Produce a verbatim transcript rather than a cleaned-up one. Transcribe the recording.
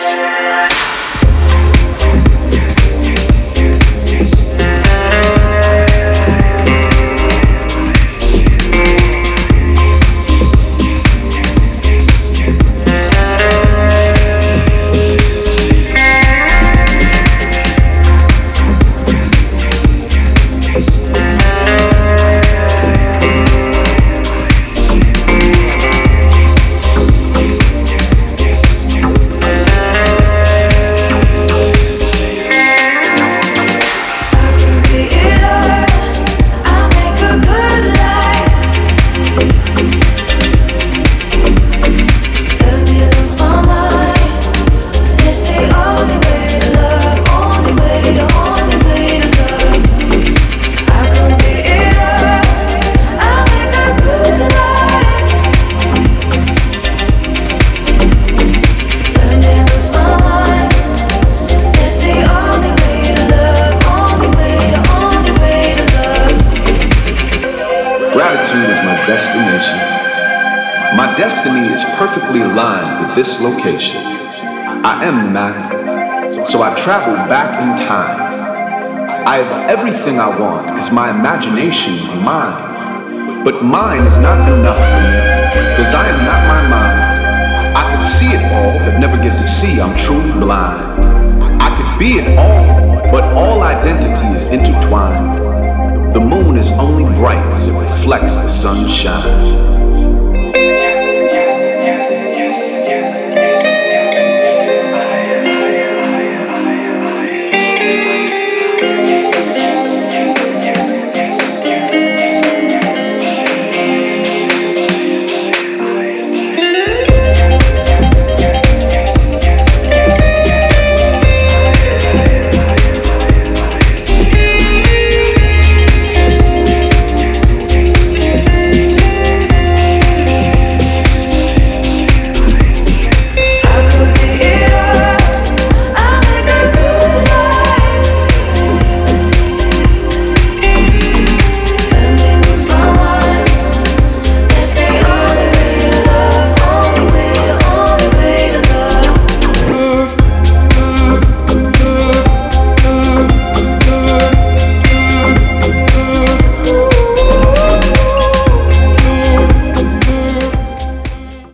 This location. I am the man, so I travel back in time. I have everything I want because my imagination is mine. But mine is not enough for me because I am not my mind. I could see it all but never get to see I'm truly blind. I could be it all, but all identity is intertwined. The moon is only bright because it reflects the sunshine.